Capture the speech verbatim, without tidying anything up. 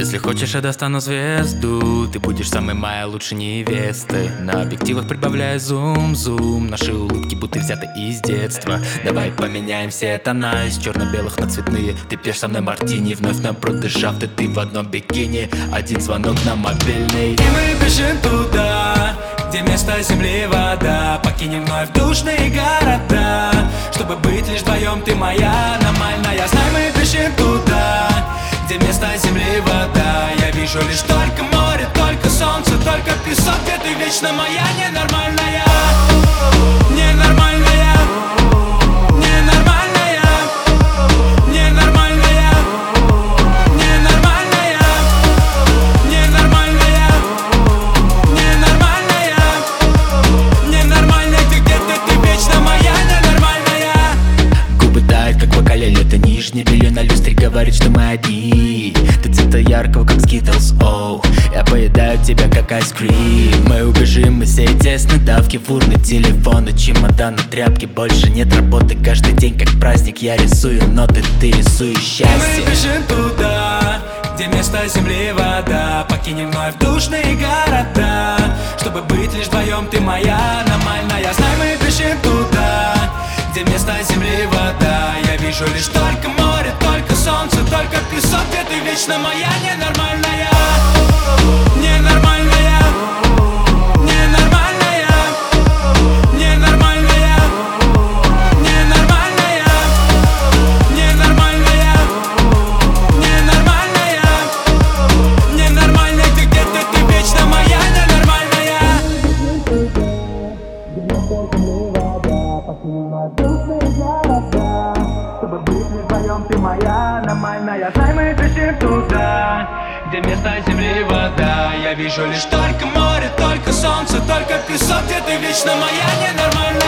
Если хочешь, я достану звезду. Ты будешь самой моей лучшей невестой. На объективах прибавляй зум-зум. Наши улыбки будто взяты из детства. Давай поменяем все тона из черно-белых на цветные. Ты пьешь со мной мартини, вновь напротив шафты. Ты в одном бикини, один звонок на мобильный. И мы бежим туда, где вместо земли вода. Покинем вновь душные города, чтобы быть лишь вдвоем. Ты моя аномальная. Знай, мы бежим туда, где вместо земли вода. Я вижу лишь только море, только солнце, только песок. Где ты вечно моя ненормальная. Ненормальная. Ненормальная. Ненормальная. Ненормальная. Ненормальная. Ненормальная. Ненормальная. Ты где-то, ты вечно моя ненормальная. Губы тают, как в бокале лето. Нижнее белье на люстре говорит, что мы одни. Ты цвета яркого, как Skittles, оу. Я поедаю тебя, как айскрим. Мы убежим из всей тесной давки. В урны, телефоны, чемоданы, тряпки. Больше нет работы, каждый день как праздник. Я рисую ноты, ты рисуешь счастье. Мы бежим туда, где вместо земли вода. Покинем вновь душные города, чтобы быть лишь вдвоем. Ты моя аномальная. Знай, мы бежим туда, где вместо земли вода. Я вижу лишь только море, только солнце, только песок. Где ты вечно моя ненормальная. Ненормальная. Ненормальная. Ненормальная. Ненормальная. Ненормальная. Ненормальная. Ненормальная. Ты где-то, ты вечно моя ненормальная. Чтобы быть лишь вдвоем, ты моя аномальная. Знай, мы бежим туда, где вместо земли вода. Я вижу лишь только море, только солнце, только песок. Где ты вечно моя ненормальная.